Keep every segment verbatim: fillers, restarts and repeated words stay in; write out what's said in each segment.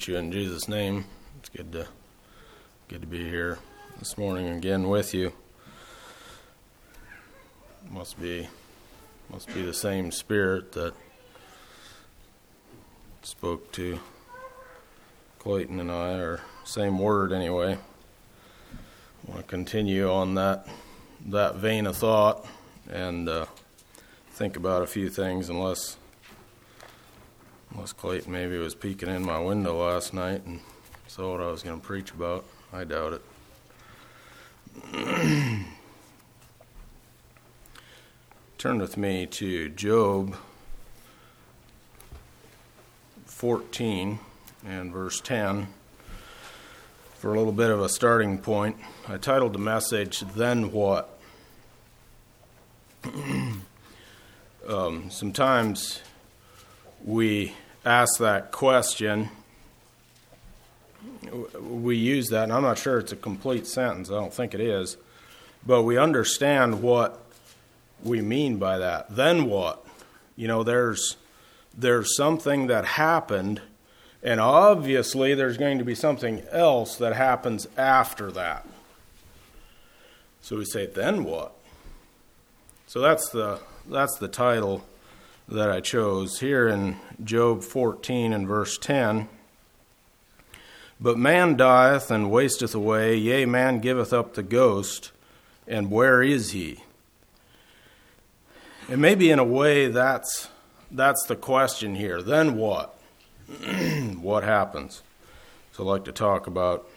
greet you in Jesus' name. It's good to good to be here this morning again with you. Must be must be the same Spirit that spoke to Clayton and I, or same word anyway. I want to continue on that that vein of thought and uh, think about a few things, unless unless Clayton maybe was peeking in my window last night and saw what I was going to preach about. I doubt it. Turn with me to Job fourteen and verse ten for a little bit of a starting point. I titled the message, Then What? um, sometimes we ask that question. We use that, and I'm not sure it's a complete sentence. I don't think it is. But we understand what we mean by that. Then what? You know, there's there's something that happened, and obviously there's going to be something else that happens after that. So we say, then what? So that's the that's the title that I chose here in Job fourteen and verse ten. But man dieth and wasteth away, yea, man giveth up the ghost, and where is he? And maybe in a way that's that's the question here. Then what? What happens? So I'd like to talk about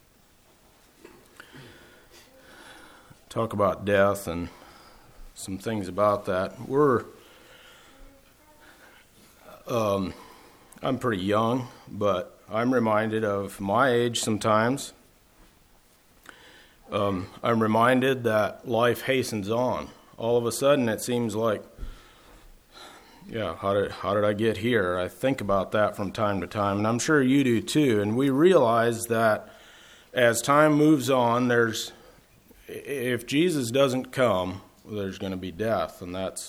talk about death and some things about that. We're um, I'm pretty young, but I'm reminded of my age sometimes. Um, I'm reminded that life hastens on. All of a sudden, it seems like, yeah, how did how did I get here? I think about that from time to time, and I'm sure you do too. And we realize that as time moves on, there's if Jesus doesn't come, there's going to be death, and that's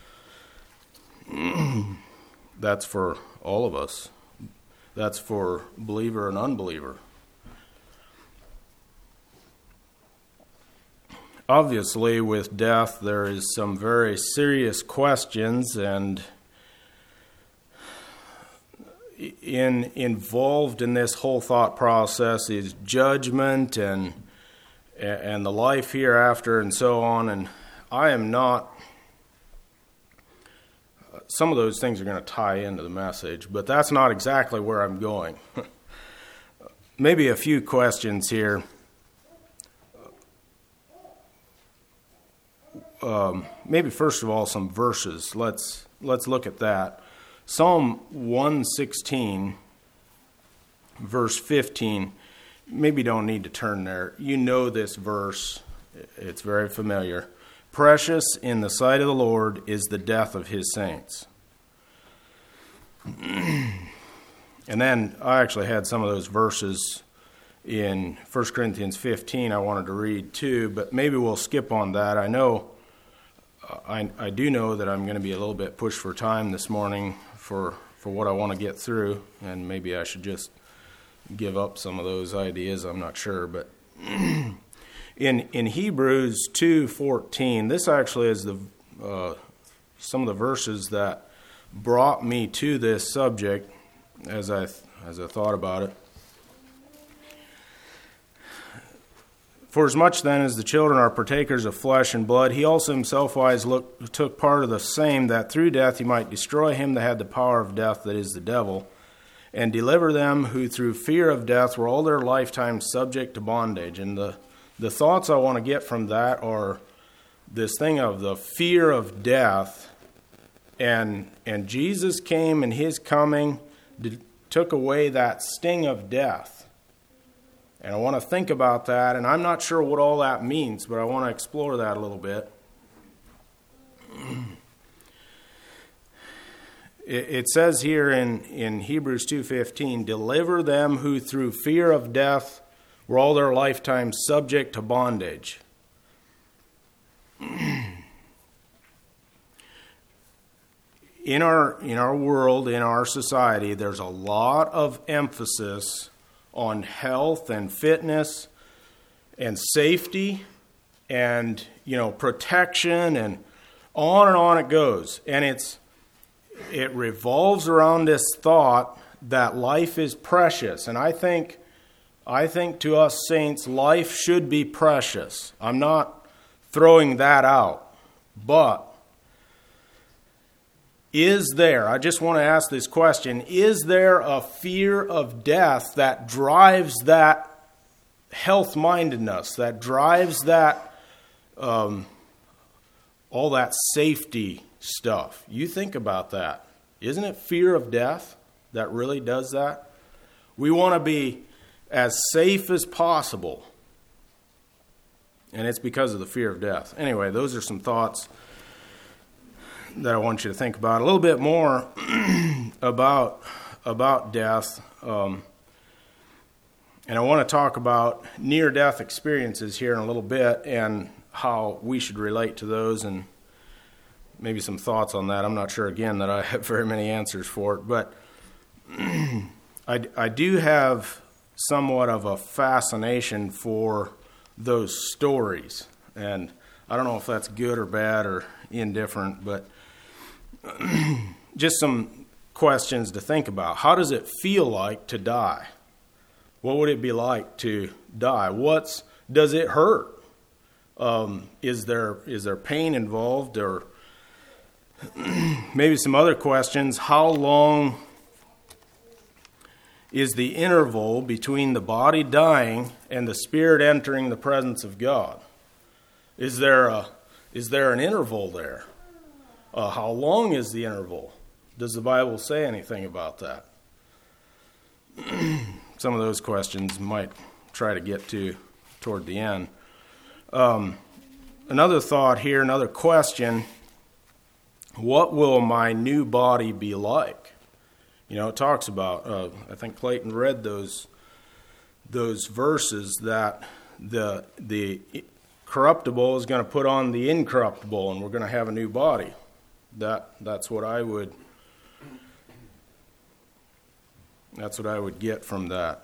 that's for all of us. That's for believer and unbeliever. Obviously, with death, there is some very serious questions, and in involved in this whole thought process is judgment and and the life hereafter and so on. And I am not. Some of those things are going to tie into the message, but that's not exactly where I'm going. Maybe a few questions here. Um, maybe first of all, some verses. Let's let's look at that. Psalm one sixteen, verse fifteen. Maybe you don't need to turn there. You know this verse. It's very familiar. Precious in the sight of the Lord is the death of his saints. And then I actually had some of those verses in First Corinthians fifteen I wanted to read too, but maybe we'll skip on that. I know, I, I do know that I'm going to be a little bit pushed for time this morning for, for what I want to get through, and maybe I should just give up some of those ideas. I'm not sure, but in in Hebrews two fourteen, this actually is the uh, some of the verses that brought me to this subject as I as I thought about it. For as much then as the children are partakers of flesh and blood, he also himself wise look, took part of the same, that through death he might destroy him that had the power of death, that is the devil, and deliver them who through fear of death were all their lifetime subject to bondage. And the, the thoughts I want to get from that are this thing of the fear of death, and and Jesus came, and his coming did, took away that sting of death. And I want to think about that, and I'm not sure what all that means, but I want to explore that a little bit. It says here in, in Hebrews two fifteen, deliver them who through fear of death were all their lifetime subject to bondage. in our in our world, in our society, there's a lot of emphasis on health and fitness and safety and, you know, protection, and on and on it goes. And it's it revolves around this thought that life is precious. And I think I think to us saints, life should be precious. I'm not throwing that out. But is there, I just want to ask this question, is there a fear of death that drives that health-mindedness, that drives that, um, all that safety stuff? You think about that. Isn't it fear of death that really does that? We want to be as safe as possible, and it's because of the fear of death. Anyway, those are some thoughts that I want you to think about a little bit more about about death, um, and I want to talk about near-death experiences here in a little bit and how we should relate to those, and maybe some thoughts on that. I'm not sure, again, that I have very many answers for it, but I, I do have somewhat of a fascination for those stories, and I don't know if that's good or bad or indifferent, but just some questions to think about. How does it feel like to die? What would it be like to die? What's does it hurt? Um, is there is there pain involved, or maybe some other questions? How long is the interval between the body dying and the spirit entering the presence of God? Is there a is there an interval there? Uh, how long is the interval? Does the Bible say anything about that? Some of those questions might try to get to toward the end. Um, another thought here, another question: what will my new body be like? You know, it talks about, uh, I think Clayton read those those verses that the the corruptible is going to put on the incorruptible, and we're going to have a new body. That that's what I would that's what I would get from that.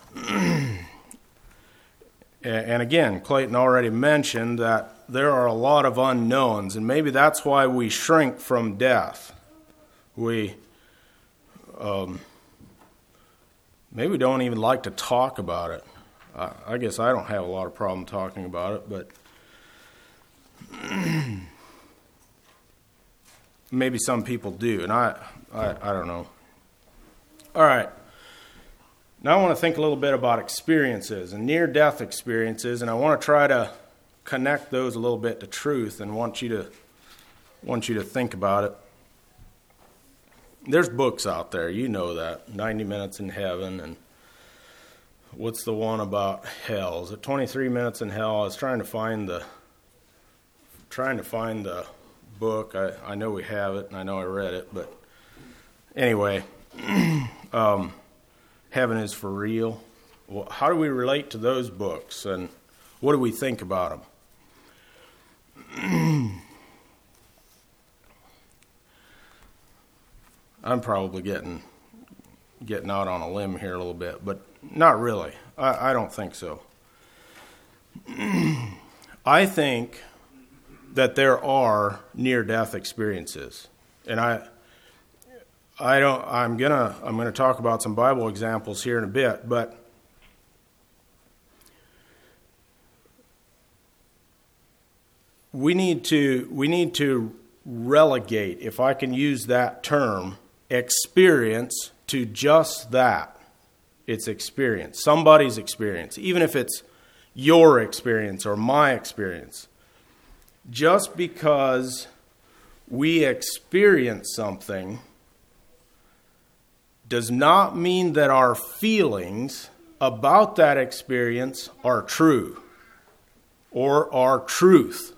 And again, Clayton already mentioned that there are a lot of unknowns, and maybe that's why we shrink from death. We um, maybe we don't even like to talk about it. I, I guess I don't have a lot of problem talking about it, but maybe some people do, and I, I, I don't know. All right. Now I want to think a little bit about experiences and near-death experiences, and I want to try to connect those a little bit to truth, and want you to want you to think about it. There's books out there, you know that, ninety minutes in Heaven, and what's the one about hell? Is it twenty-three minutes in Hell? I was trying to find the trying to find the book. I, I know we have it, and I know I read it, but anyway, um, Heaven is for Real. Well, how do we relate to those books, and what do we think about them? I'm probably getting getting out on a limb here a little bit, but not really. I, I don't think so. I think that there are near-death experiences, and I, I don't. I'm gonna. I'm gonna talk about some Bible examples here in a bit, but we need to. We need to relegate, if I can use that term, experience to just that. It's experience, somebody's experience, even if it's your experience or my experience. Just because we experience something does not mean that our feelings about that experience are true or are truth.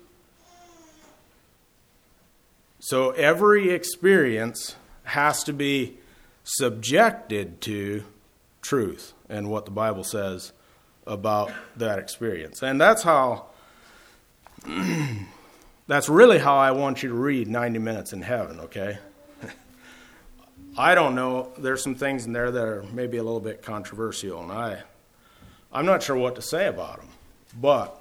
So every experience has to be subjected to truth and what the Bible says about that experience. And that's how, that's really how I want you to read ninety minutes in Heaven, okay? I don't know. There's some things in there that are maybe a little bit controversial, and I, I'm not sure what to say about them. But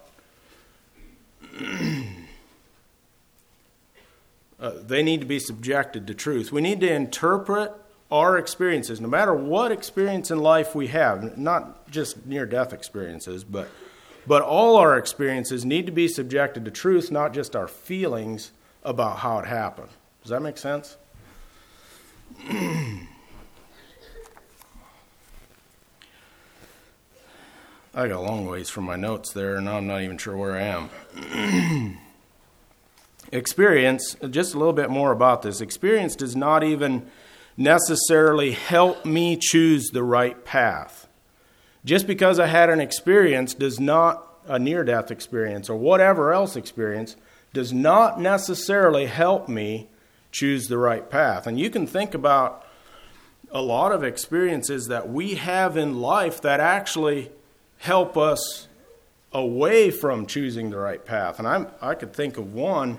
uh, they need to be subjected to truth. We need to interpret our experiences, no matter what experience in life we have, not just near-death experiences, but but all our experiences need to be subjected to truth, not just our feelings about how it happened. Does that make sense? I got a long ways from my notes there, and I'm not even sure where I am. Experience, just a little bit more about this. Experience does not even necessarily help me choose the right path. Just because I had an experience does not, a near-death experience or whatever else experience, does not necessarily help me choose the right path. And you can think about a lot of experiences that we have in life that actually help us away from choosing the right path. And I'm, I could think of one.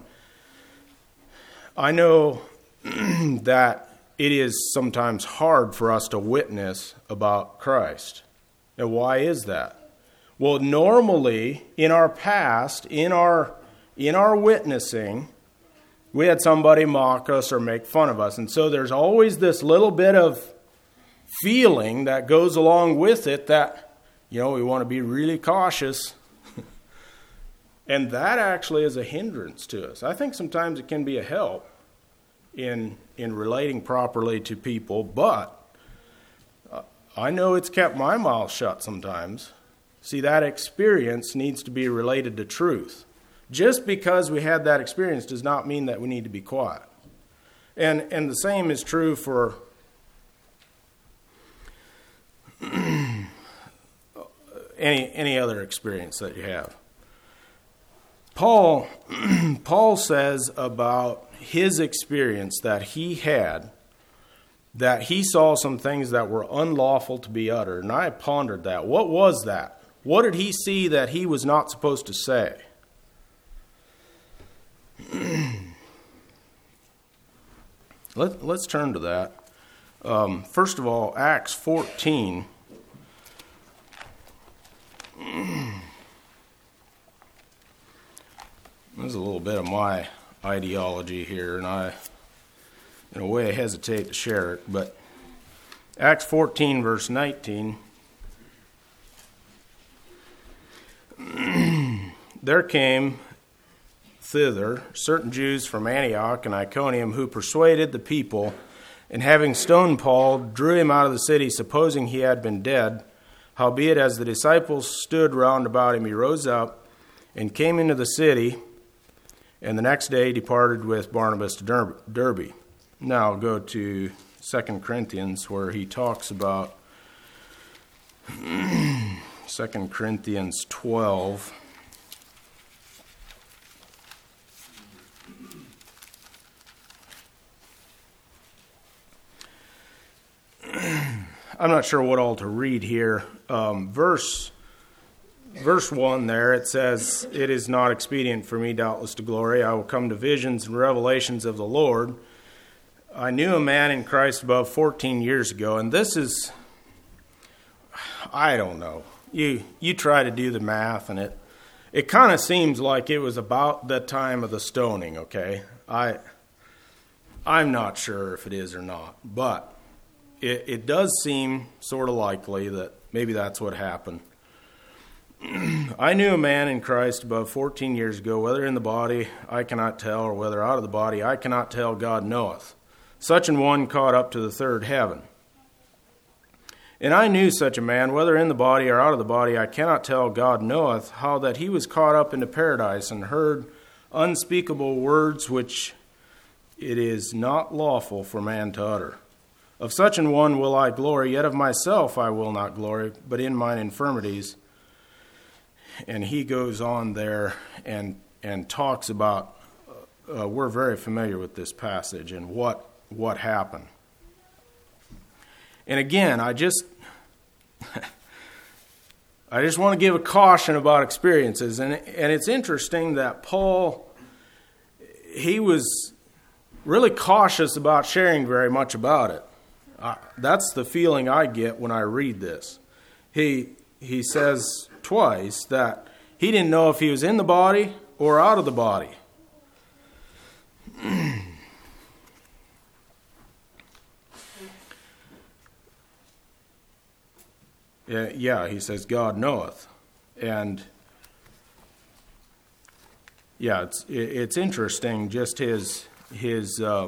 I know that it is sometimes hard for us to witness about Christ. Now, why is that? Well, normally in our past, in our in our witnessing, we had somebody mock us or make fun of us. And so there's always this little bit of feeling that goes along with it that, you know, we want to be really cautious. And that actually is a hindrance to us. I think sometimes it can be a help in in relating properly to people, but uh, I know it's kept my mouth shut sometimes. See, that experience needs to be related to truth. Just because we had that experience does not mean that we need to be quiet. And and the same is true for any any other experience that you have. Paul Paul says about his experience that he had, that he saw some things that were unlawful to be uttered. And I pondered that. What was that? What did he see that he was not supposed to say? Let, let's turn to that. Um, first of all, Acts fourteen. There's a little bit of my ideology here, and I, in a way, hesitate to share it. But Acts fourteen, verse nineteen. There came thither certain Jews from Antioch and Iconium who persuaded the people, and having stoned Paul, drew him out of the city, supposing he had been dead. Howbeit, as the disciples stood round about him, he rose up and came into the city, and the next day departed with Barnabas to Derbe. Now I'll go to Second Corinthians, where he talks about Second Corinthians twelve. I'm not sure what all to read here. Um, verse verse one there, it says, "It is not expedient for me, doubtless, to glory. I will come to visions and revelations of the Lord. I knew a man in Christ above fourteen years ago." And this is, I don't know. You you try to do the math, and it it kind of seems like it was about the time of the stoning, okay? I, I'm not sure if it is or not, but it, it does seem sort of likely that maybe that's what happened. "I knew a man in Christ above fourteen years ago, whether in the body I cannot tell, or whether out of the body I cannot tell, God knoweth. Such an one caught up to the third heaven. And I knew such a man, whether in the body or out of the body I cannot tell, God knoweth, how that he was caught up into paradise, and heard unspeakable words which it is not lawful for man to utter. Of such an one will I glory, yet of myself I will not glory, but in mine infirmities." And he goes on there and and talks about, uh, we're very familiar with this passage and what what happened. And again, I just I just want to give a caution about experiences. And and it's interesting that Paul, he was really cautious about sharing very much about it. I, that's the feeling I get when I read this. He he says twice that he didn't know if he was in the body or out of the body. yeah, yeah, he says God knoweth. And yeah, it's it's interesting just his his uh,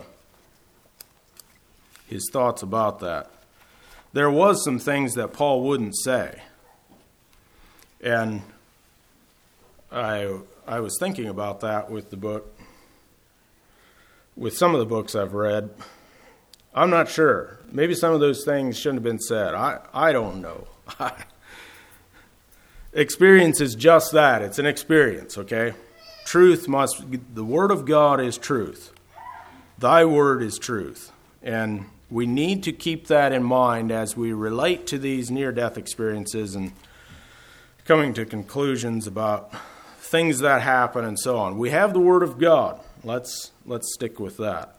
his thoughts about that. There was some things that Paul wouldn't say, and I I was thinking about that with the book, with some of the books I've read. I'm not sure. Maybe some of those things shouldn't have been said. I I don't know. Experience is just that. It's an experience, okay? Truth must, the Word of God is truth. Thy Word is truth. And we need to keep that in mind as we relate to these near-death experiences and coming to conclusions about things that happen and so on. We have the Word of God. Let's, let's stick with that.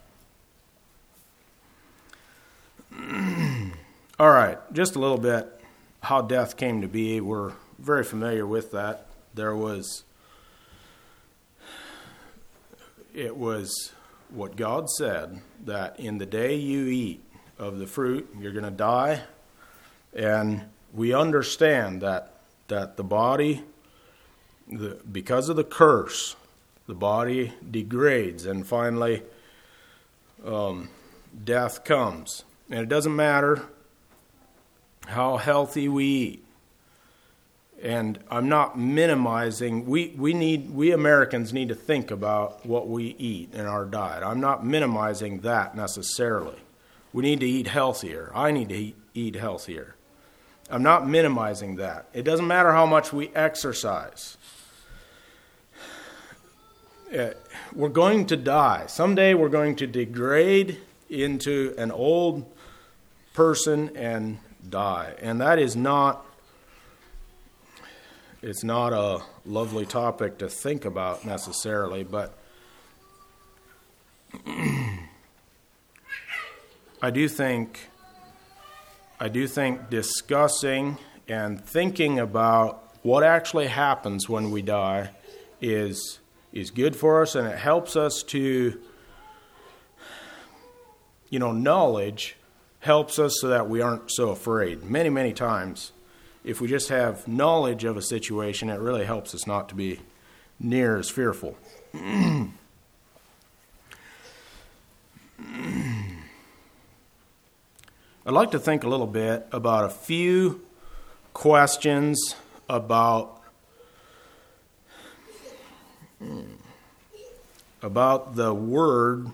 All right, just a little bit how death came to be. We're very familiar with that. There was, it was what God said, that in the day you eat of the fruit, you're going to die. And we understand that that the body, the, because of the curse, the body degrades, and finally um, death comes. And it doesn't matter how healthy we eat. And I'm not minimizing, we, we need, we Americans need to think about what we eat in our diet. I'm not minimizing that necessarily. We need to eat healthier. I need to eat, eat healthier. I'm not minimizing that. It doesn't matter how much we exercise. We're going to die. Someday we're going to degrade into an old person and die. And that is not, it's not a lovely topic to think about necessarily, but I do think I do think discussing and thinking about what actually happens when we die is is good for us, and it helps us to, you know, knowledge helps us so that we aren't so afraid. Many, many times, if we just have knowledge of a situation, it really helps us not to be near as fearful. I'd like to think a little bit about a few questions about about the word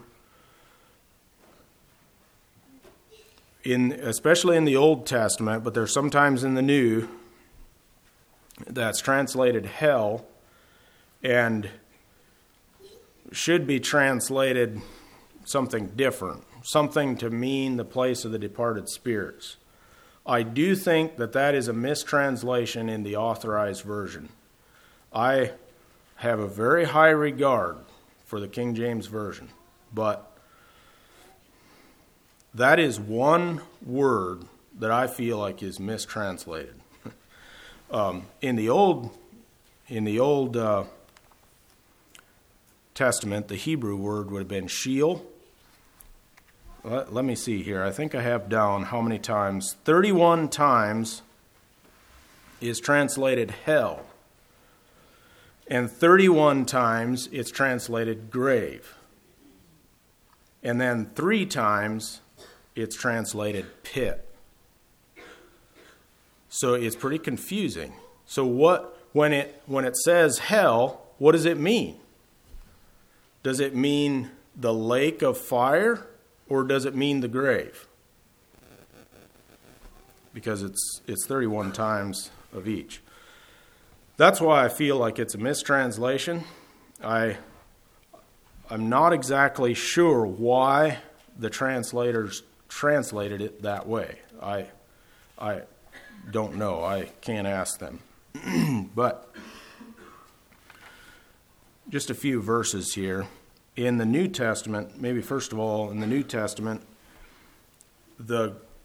in, especially in the Old Testament, but there's sometimes in the New that's translated hell and should be translated something different, something to mean the place of the departed spirits. I do think that that is a mistranslation in the Authorized Version. I have a very high regard for the King James Version, but that is one word that I feel like is mistranslated. um, in the old, in the old uh, Testament, the Hebrew word would have been Sheol. Let, let me see here. I think I have down how many times. thirty-one times is translated hell. And thirty-one times it's translated grave. And then three times it's translated pit. So it's pretty confusing. So what when it when it says hell, what does it mean? Does it mean the lake of fire, or does it mean the grave? Because it's it's thirty-one times of each. That's why I feel like it's a mistranslation. I I'm not exactly sure why the translators translated it that way. I I don't know. I can't ask them. But just a few verses here. In the New Testament, maybe first of all, in the New Testament, the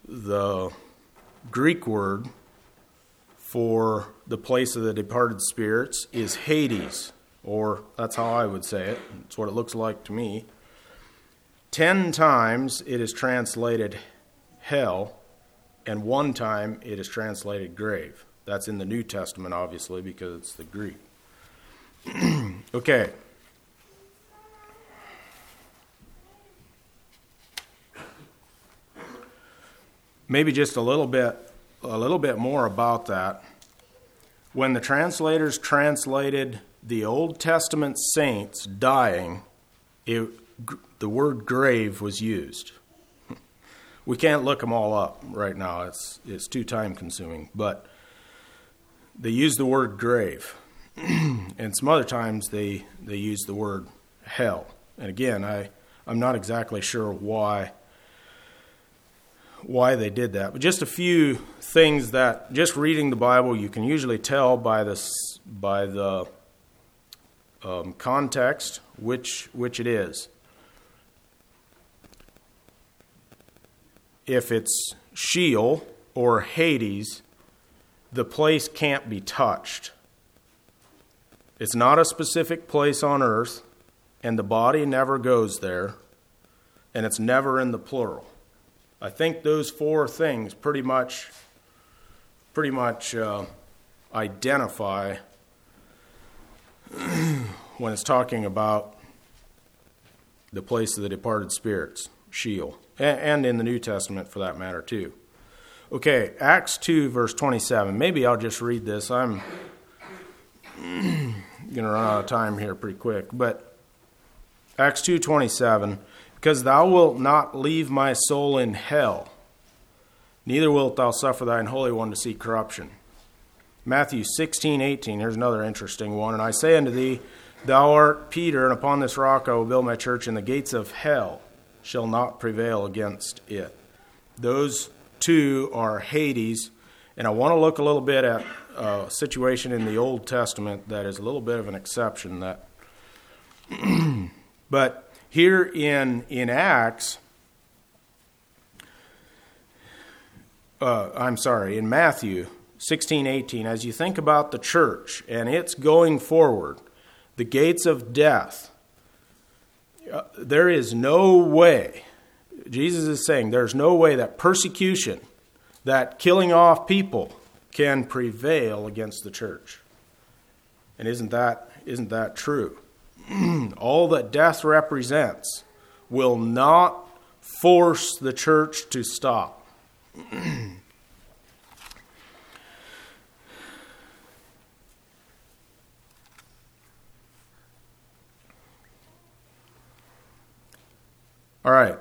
the Greek word for the place of the departed spirits is Hades, or that's how I would say it. It's what it looks like to me. Ten times it is translated hell, and one time it is translated grave. That's in the New Testament, obviously, because it's the Greek. Okay. Maybe just a little bit, a little bit more about that. When the translators translated the Old Testament saints dying, it, the word grave was used. We can't look them all up right now. It's it's too time consuming. But they use the word grave. And some other times they, they use the word hell. And again, I, I'm not exactly sure why why they did that. But just a few things that, just reading the Bible, you can usually tell by this by the um, context which which it is. If it's Sheol or Hades, the place can't be touched. It's not a specific place on earth, and the body never goes there, and it's never in the plural. I think those four things pretty much, pretty much uh, identify when it's talking about the place of the departed spirits, Sheol. And in the New Testament, for that matter, too. Okay, Acts two, verse twenty-seven. Maybe I'll just read this. I'm going to run out of time here pretty quick. But Acts two twenty-seven, because thou wilt not leave my soul in hell, neither wilt thou suffer thine Holy One to see corruption. Matthew sixteen eighteen, here's another interesting one. And I say unto thee, thou art Peter, and upon this rock I will build my church, and the gates of hell shall not prevail against it. Those two are Hades, and I want to look a little bit at a situation in the Old Testament that is a little bit of an exception. That, but here in in Acts, uh, I'm sorry, in Matthew sixteen eighteen, as you think about the church and it's going forward, the gates of death. Uh, there is no way, Jesus is saying, there's no way that persecution, that killing off people can prevail against the church. And isn't that isn't that true? All that death represents will not force the church to stop. All right.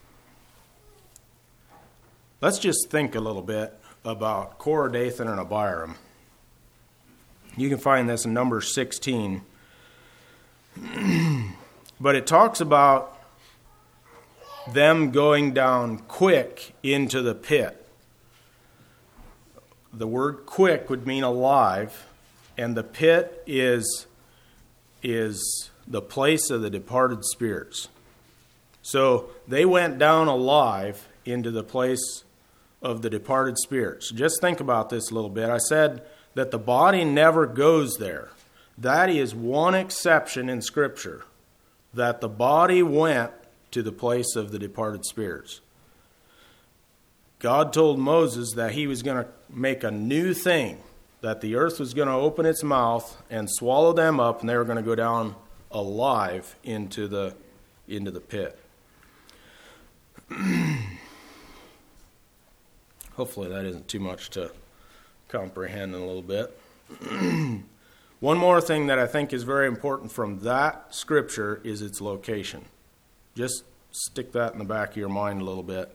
Let's just think a little bit about Korah, Dathan, and Abiram. You can find this in Numbers sixteen. But it talks about them going down quick into the pit. The word quick would mean alive, and the pit is, is the place of the departed spirits. So they went down alive into the place of the departed spirits. Just think about this a little bit. I said that the body never goes there. That is one exception in Scripture, that the body went to the place of the departed spirits. God told Moses that he was going to make a new thing, that the earth was going to open its mouth and swallow them up, and they were going to go down alive into the into the pit. Hopefully that isn't too much to comprehend in a little bit. One more thing that I think is very important from that scripture is its location. Just stick that in the back of your mind a little bit.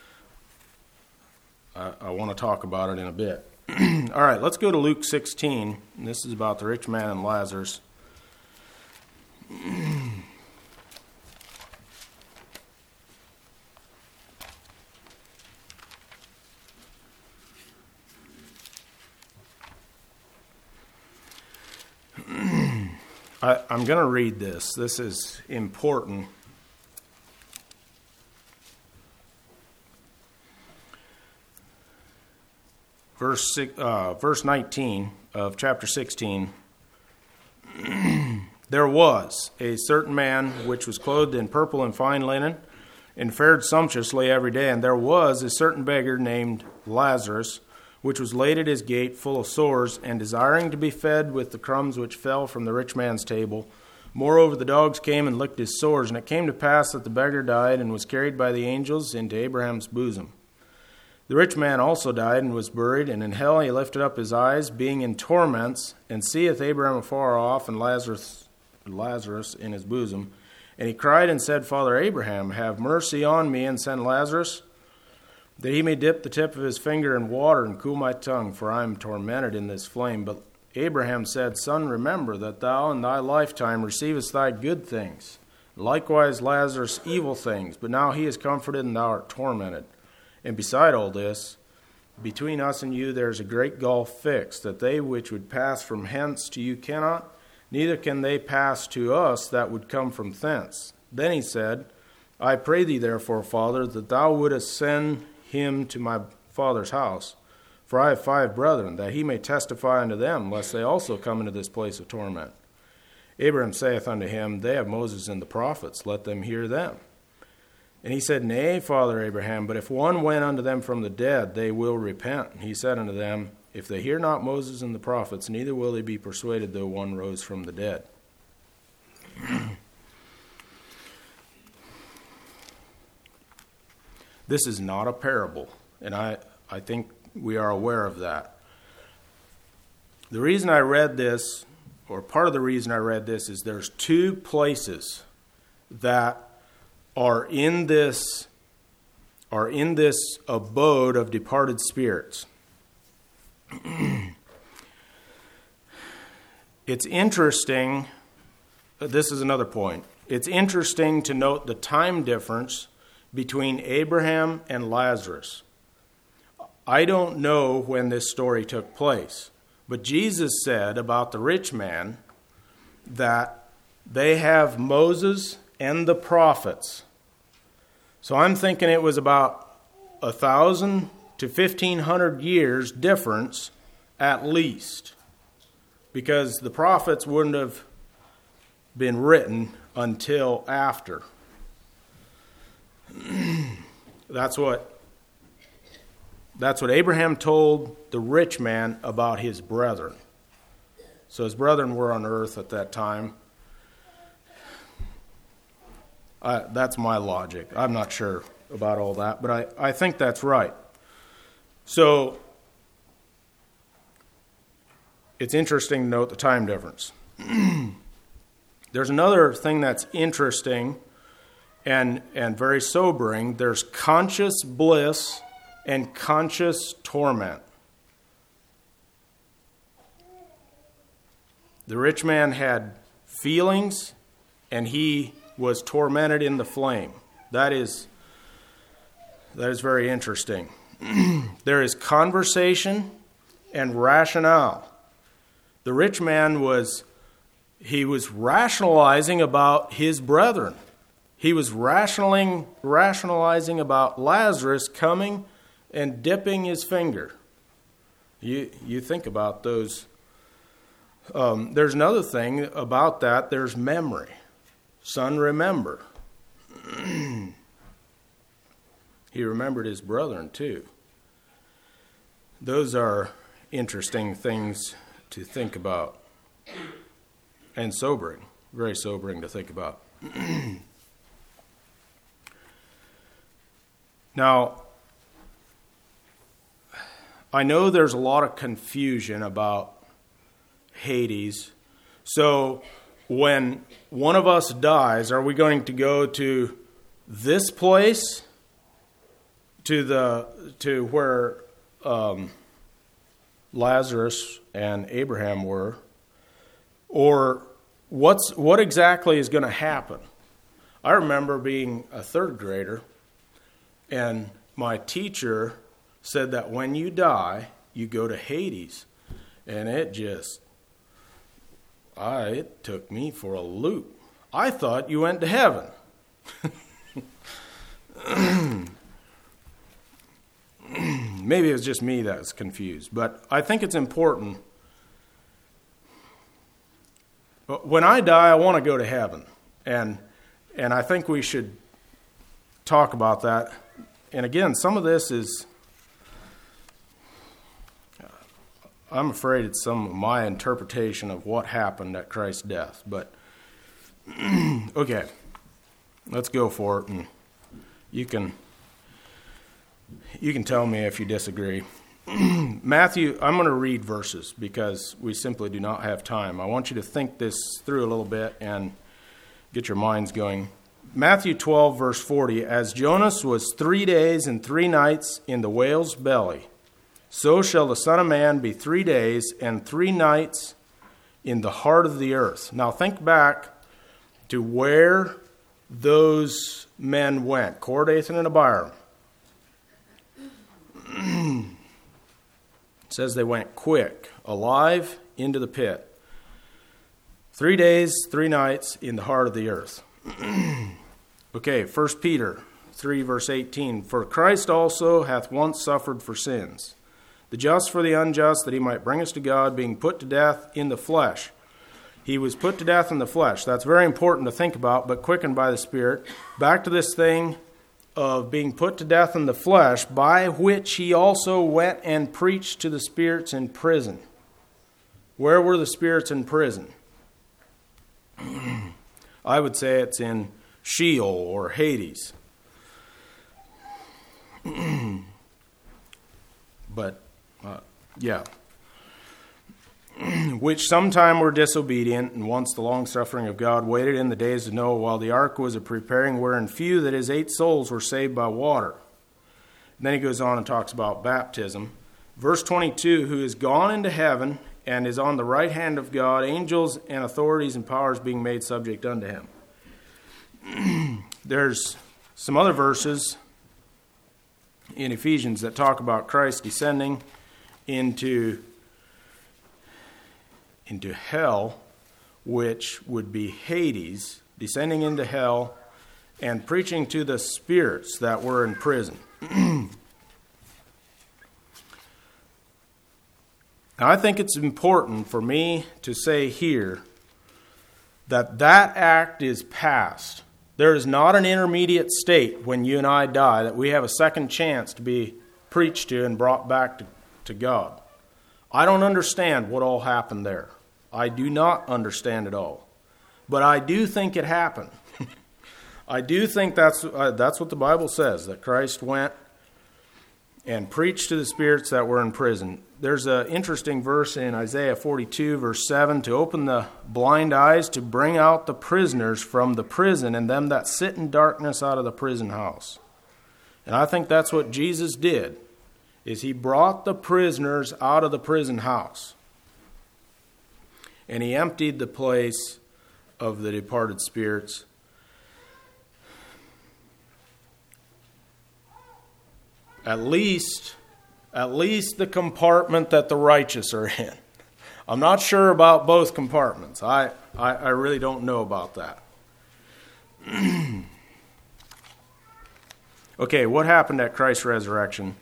I, I want to talk about it in a bit. All right, let's go to Luke sixteen. This is about the rich man and Lazarus. I, I'm going to read this. This is important. verse six, uh, verse nineteen of chapter sixteen. There was a certain man which was clothed in purple and fine linen, and fared sumptuously every day. And there was a certain beggar named Lazarus, which was laid at his gate, full of sores, and desiring to be fed with the crumbs which fell from the rich man's table. Moreover, the dogs came and licked his sores. And it came to pass that the beggar died, and was carried by the angels into Abraham's bosom. The rich man also died, and was buried, and in hell he lifted up his eyes, being in torments, and seeth Abraham afar off, and Lazarus Lazarus in his bosom. And he cried and said, Father Abraham, have mercy on me, and send Lazarus, that he may dip the tip of his finger in water, and cool my tongue, for I am tormented in this flame. But Abraham said, Son, remember that thou in thy lifetime receivest thy good things, likewise Lazarus evil things, but now he is comforted, and thou art tormented. And beside all this, between us and you there is a great gulf fixed, that they which would pass from hence to you cannot, neither can they pass to us that would come from thence. Then he said, I pray thee therefore, Father, that thou wouldest send him to my father's house. For I have five brethren, that he may testify unto them, lest they also come into this place of torment. Abraham saith unto him, They have Moses and the prophets, let them hear them. And he said, Nay, Father Abraham, but if one went unto them from the dead, they will repent. And he said unto them, If they hear not Moses and the prophets, neither will they be persuaded, though one rose from the dead. This is not a parable, and I, I think we are aware of that. The reason I read this, or part of the reason I read this, is there's two places that are in this, are in this abode of departed spirits. It's interesting, this is another point. It's interesting to note the time difference between Abraham and Lazarus. I don't know when this story took place, but Jesus said about the rich man that they have Moses and the prophets. So I'm thinking it was about a thousand to fifteen hundred years difference at least, because the prophets wouldn't have been written until after. That's what that's what Abraham told the rich man about his brethren. So his brethren were on earth at that time. I, that's my logic. I'm not sure about all that, but I, I think that's right. So it's interesting to note the time difference. There's another thing that's interesting and, and very sobering. There's conscious bliss and conscious torment. The rich man had feelings, and he was tormented in the flame. That is, that is very interesting. There is conversation and rationale. The rich man was, he was rationalizing about his brethren. He was rationalizing, rationalizing about Lazarus coming and dipping his finger. You, you think about those. Um, there's another thing about that. There's memory. Son, remember. He remembered his brethren too. Those are interesting things to think about. And sobering. Very sobering to think about. Now, I know there's a lot of confusion about Hades. So when one of us dies, are we going to go to this place, to the to where um, Lazarus and Abraham were, or what's what exactly is going to happen? I remember being a third grader, and my teacher said that when you die, you go to Hades, and it just, I it took me for a loop. I thought you went to heaven. maybe it was just me that was confused, but I think it's important. When I die, I want to go to heaven, and and I think we should talk about that. And again, some of this is, I'm afraid it's some of my interpretation of what happened at Christ's death. But, okay, let's go for it, and you can you can tell me if you disagree. Matthew, I'm going to read verses because we simply do not have time. I want you to think this through a little bit and get your minds going. Matthew twelve, verse forty, as Jonas was three days and three nights in the whale's belly, so shall the Son of Man be three days and three nights in the heart of the earth. Now think back to where those men went, Kor, Dathan, and Abiram. It says they went quick, alive, into the pit. Three days, three nights in the heart of the earth. Okay, First Peter three, verse eighteen. For Christ also hath once suffered for sins, the just for the unjust, that he might bring us to God, being put to death in the flesh. He was put to death in the flesh. That's very important to think about, but quickened by the Spirit. Back to this thing of being put to death in the flesh, by which he also went and preached to the spirits in prison. Where were the spirits in prison? I would say it's in Sheol or Hades. But, uh, yeah. Which sometime were disobedient, and once the long-suffering of God waited in the days of Noah while the ark was a preparing, wherein few, that is, eight souls, were saved by water. And then he goes on and talks about baptism. Verse twenty-two, who is gone into heaven and is on the right hand of God, angels and authorities and powers being made subject unto him. There's some other verses in Ephesians that talk about Christ descending into into hell, which would be Hades, descending into hell and preaching to the spirits that were in prison. Now, I think it's important for me to say here that that act is past. There is not an intermediate state when you and I die that we have a second chance to be preached to and brought back to, to God. I don't understand what all happened there. I do not understand it all. But I do think it happened. I do think that's uh, that's what the Bible says, that Christ went and preached to the spirits that were in prison. There's an interesting verse in Isaiah forty-two, verse seven, to open the blind eyes, to bring out the prisoners from the prison, and them that sit in darkness out of the prison house. And I think that's what Jesus did, is he brought the prisoners out of the prison house. And he emptied the place of the departed spirits. At least, at least the compartment that the righteous are in. I'm not sure about both compartments. I, I, I really don't know about that. Okay, what happened at Christ's resurrection?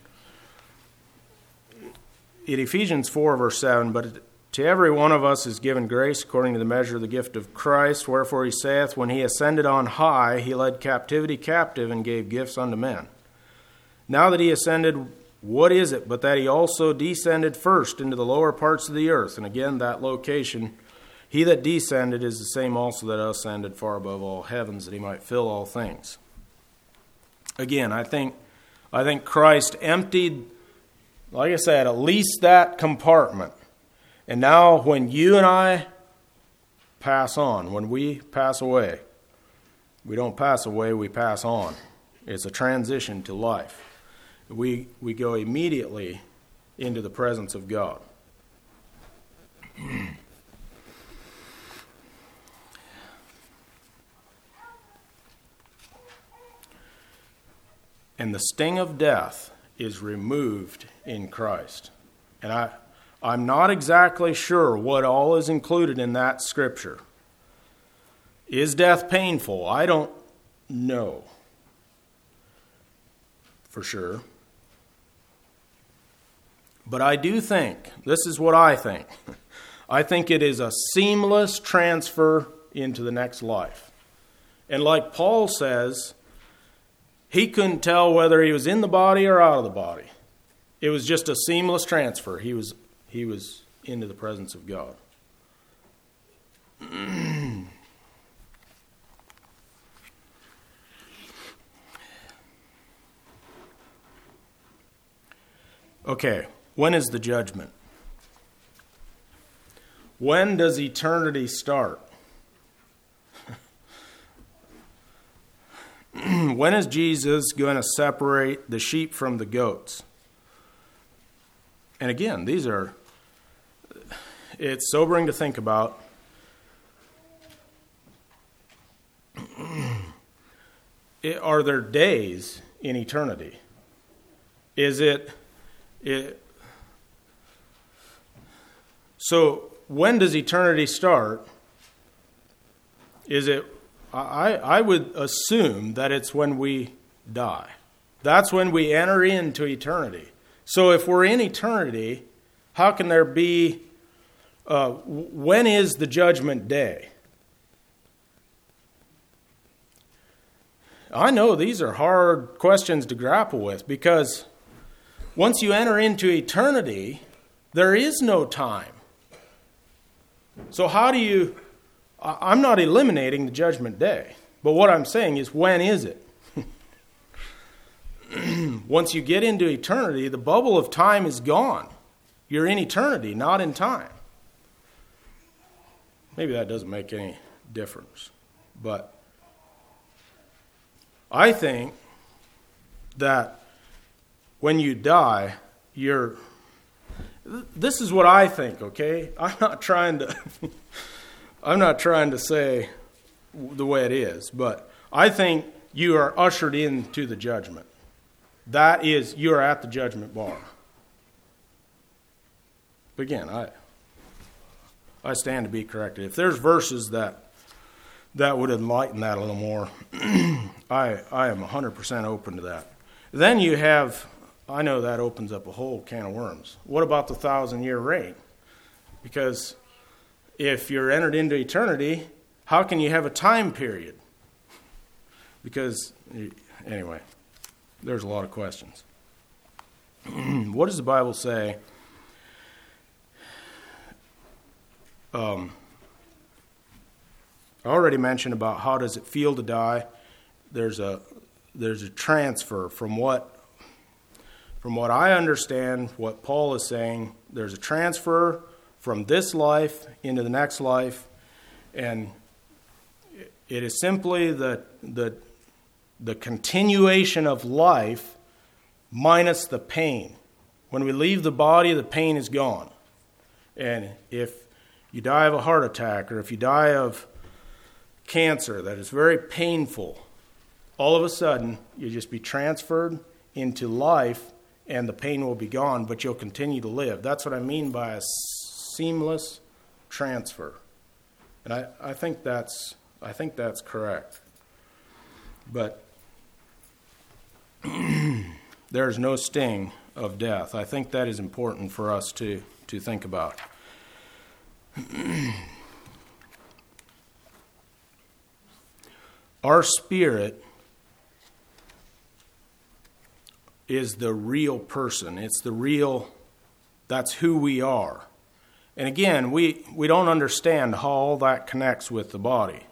In Ephesians four, verse seven, but to every one of us is given grace according to the measure of the gift of Christ. Wherefore he saith, when he ascended on high, he led captivity captive and gave gifts unto men. Now that he ascended, what is it but that he also descended first into the lower parts of the earth? And again, that location, he that descended is the same also that ascended far above all heavens, that he might fill all things. Again, I think, I think Christ emptied, like I said, at least that compartment. And now when you and I pass on, when we pass away, we don't pass away, we pass on. It's a transition to life. We we go immediately into the presence of God. And the sting of death is removed in Christ. And I, I'm not exactly sure what all is included in that scripture. Is death painful? I don't know for sure. But I do think, this is what I think, I think it is a seamless transfer into the next life. And like Paul says, he couldn't tell whether he was in the body or out of the body. It was just a seamless transfer. He was he was into the presence of God. Okay, when is the judgment? When does eternity start? When is Jesus going to separate the sheep from the goats? And again, these are, it's sobering to think about. It, are there days in eternity? Is it, it, so when does eternity start? Is it, I, I would assume that it's when we die. That's when we enter into eternity. So if we're in eternity, how can there be, uh, when is the judgment day? I know these are hard questions to grapple with, because once you enter into eternity, there is no time. So how do you, I'm not eliminating the judgment day, but what I'm saying is, when is it? Once you get into eternity, the bubble of time is gone. You're in eternity, not in time. Maybe that doesn't make any difference, but I think that when you die, you're, this is what I think, okay? I'm not trying to, I'm not trying to say the way it is, but I think you are ushered into the judgment. That is, you are at the judgment bar. But again, I I stand to be corrected. If there's verses that that would enlighten that a little more, I I am one hundred percent open to that. Then you have, I know that opens up a whole can of worms. What about the thousand-year reign? Because if you're entered into eternity, how can you have a time period? Because, anyway, there's a lot of questions. What does the Bible say? Um, I already mentioned about how does it feel to die. There's a there's a transfer from what from what I understand, what Paul is saying. There's a transfer from this life into the next life, and it is simply the the the continuation of life minus the pain. When we leave the body, the pain is gone. And if you die of a heart attack, or if you die of cancer that is very painful, all of a sudden you'll just be transferred into life and the pain will be gone, but you'll continue to live. That's what I mean by a seamless transfer. And I, I think that's I think that's correct. But there is no sting of death. I think that is important for us to, to think about. Our spirit is the real person. It's the real, that's who we are. And again, we, we don't understand how all that connects with the body.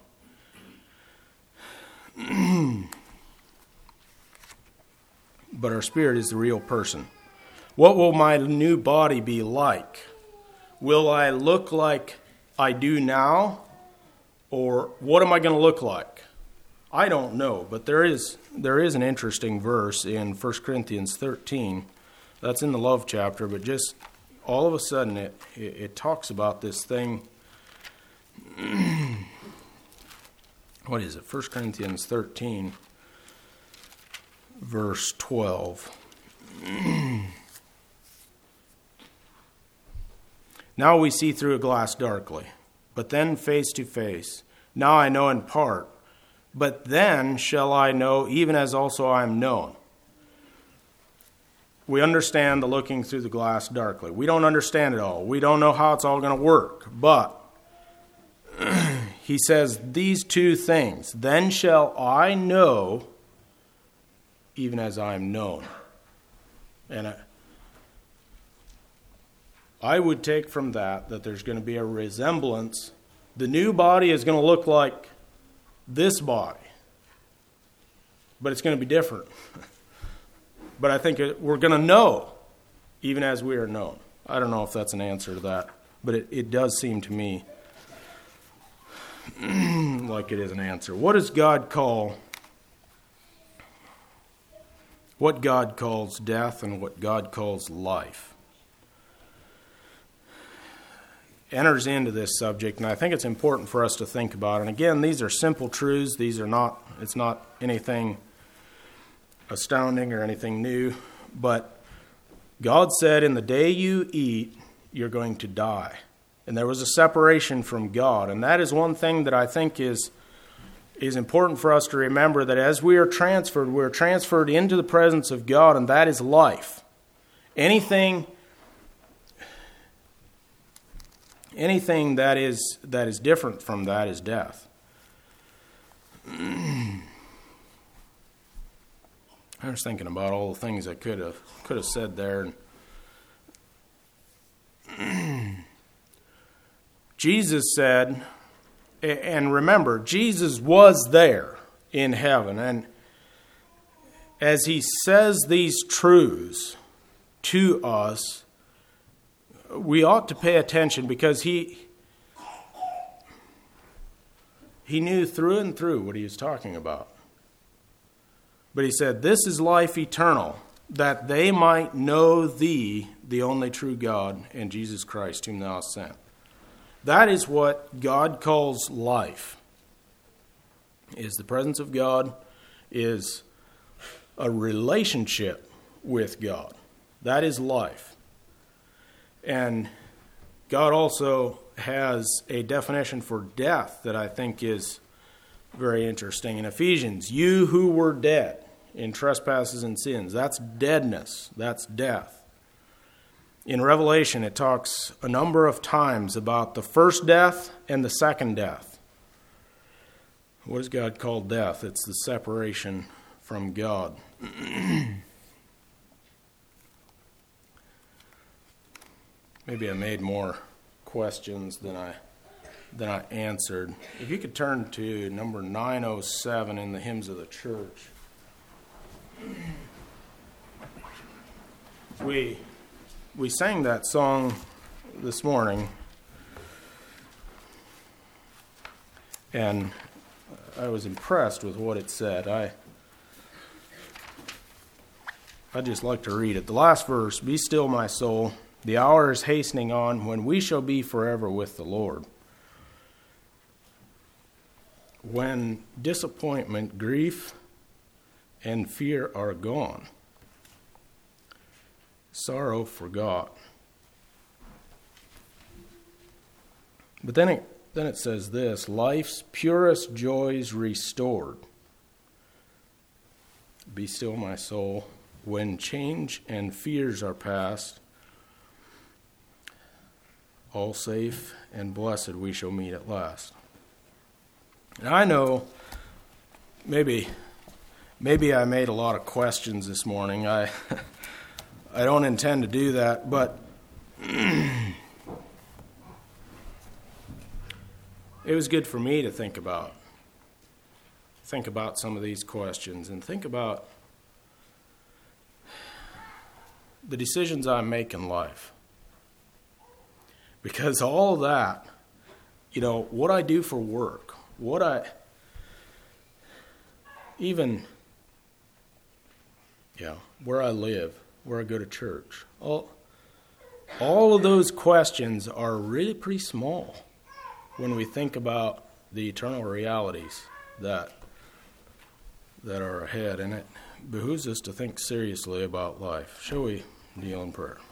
But our spirit is the real person. What will my new body be like? Will I look like I do now? Or what am I going to look like? I don't know, but there is there is an interesting verse in First Corinthians thirteen. That's in the love chapter, but just all of a sudden it, it, it talks about this thing. What is it? First Corinthians thirteen, verse twelve. Now we see through a glass darkly, but then face to face. Now I know in part, but then shall I know even as also I am known. we understand the looking through the glass darkly. We don't understand it all. We don't know how it's all going to work. But he says these two things. Then shall I know, even as I am known. And I, I would take from that that there's going to be a resemblance. The new body is going to look like this body. But it's going to be different. But I think it, we're going to know, even as we are known. I don't know if that's an answer to that, but it, it does seem to me like it is an answer. What does God call, what God calls death and what God calls life? Enters into this subject, and I think it's important for us to think about. And again, these are simple truths. These are not, it's not anything astounding or anything new, but God said, in the day you eat, you're going to die. And there was a separation from God. And that is one thing that I think is, is important for us to remember, that as we are transferred, we're transferred into the presence of God, and that is life. Anything, anything that is, that is different from that is death. I was thinking about all the things I could have could have said there. Jesus said, and remember, Jesus was there in heaven. And as he says these truths to us, we ought to pay attention, because he, he knew through and through what he was talking about. But he said, this is life eternal, that they might know thee, the only true God, and Jesus Christ, whom thou hast sent. That is what God calls life. Is the presence of God, is a relationship with God. That is life. And God also has a definition for death that I think is very interesting. In Ephesians, you who were dead in trespasses and sins. That's deadness. That's death. In Revelation, it talks a number of times about the first death and the second death. What does God call death? It's the separation from God. Maybe I made more questions than I than I answered. If you could turn to number nine oh seven in the Hymns of the Church. We we sang that song this morning, and I was impressed with what it said. I I'd just like to read it. The last verse, be still my soul, the hour is hastening on when we shall be forever with the Lord. When disappointment, grief, and fear are gone, sorrow forgot. But then it, then it says this, life's purest joys restored. Be still my soul, when change and fears are past, all safe and blessed we shall meet at last. And I know maybe maybe I made a lot of questions this morning. I I don't intend to do that, but it was good for me to think about. Think about some of these questions and think about the decisions I make in life. Because all of that, you know, what I do for work, what I, even, yeah, where I live, where I go to church, all, all of those questions are really pretty small when we think about the eternal realities that that are ahead, and it behooves us to think seriously about life. Shall we kneel in prayer?